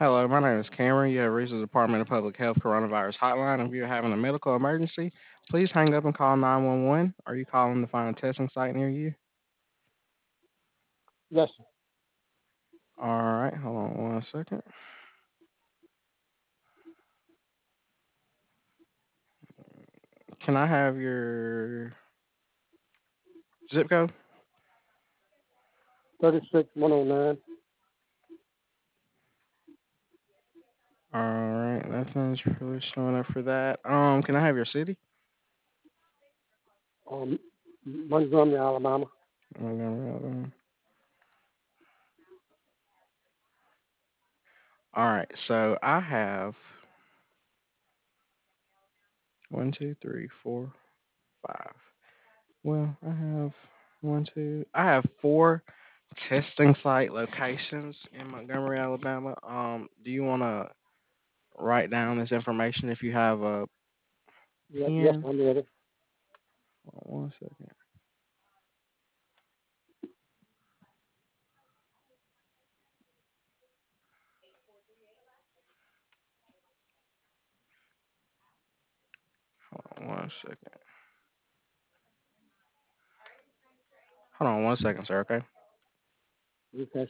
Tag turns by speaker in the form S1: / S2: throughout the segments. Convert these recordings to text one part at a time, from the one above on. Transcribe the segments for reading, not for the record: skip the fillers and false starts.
S1: Hello, my name is Cameron. You have reached the Department of Public Health Coronavirus Hotline. If you're having a medical emergency, please hang up and call 911. Are you calling to find a testing site near you?
S2: Yes, sir.
S1: All right, hold on one second. Can I have your zip code?
S2: 36109.
S1: All right, nothing's really showing up for that. Can I have your city?
S2: Montgomery, Alabama.
S1: All right, so I have one, two, three, four, five. Well, I have one, two. I have four testing site locations in Montgomery, Alabama. Do you want to write down this information if you have a
S2: Yes,
S1: pen?
S2: I'm ready.
S1: Hold on one second. Hold on one second. Hold on one second, sir. Okay.
S2: Okay.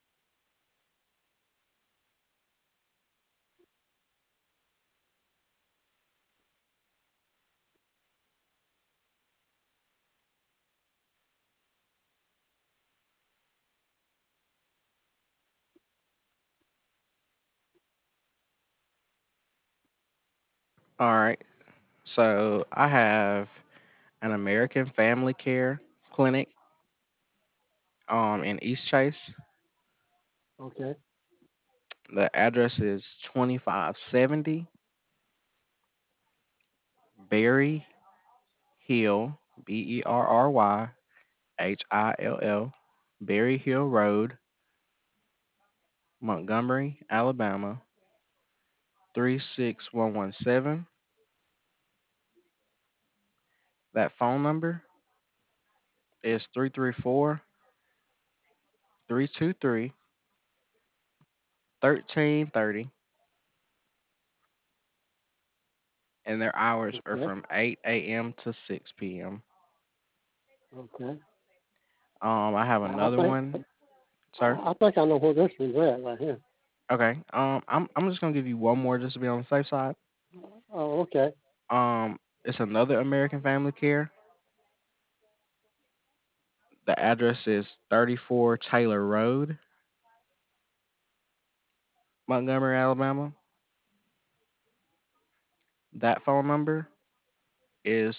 S1: All right. So I have an American Family Care Clinic in East Chase.
S2: Okay.
S1: The address is 2570 Berry Hill, Berryhill, Berry Hill Road, Montgomery, Alabama, 36117. That phone number is 334-323-1330, and their hours are
S2: Okay.
S1: from 8 a.m. to 6 p.m.
S2: Okay.
S1: I have
S2: I
S1: another
S2: think
S1: one, sir.
S2: I think I know where this one's at right here.
S1: Okay. I'm just gonna give you one more just to be on the safe side.
S2: Oh, okay.
S1: It's another American Family Care. The address is 34 Taylor Road, Montgomery, Alabama. That phone number is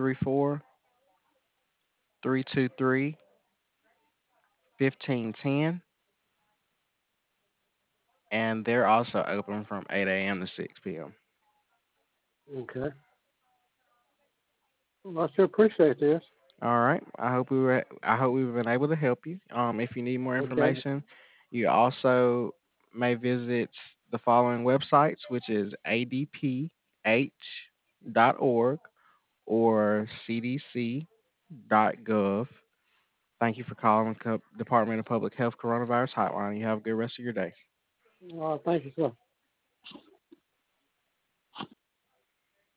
S1: 334-323-1510, and they're also open from 8 a.m. to 6 p.m.
S2: Okay. Well, I sure appreciate this.
S1: All right. I hope we've been able to help you. If you need more
S2: Okay.
S1: information, you also may visit the following websites, which is adph.org or cdc.gov. Thank you for calling the Department of Public Health Coronavirus Hotline. You have a good rest of your day.
S2: Thank you, sir.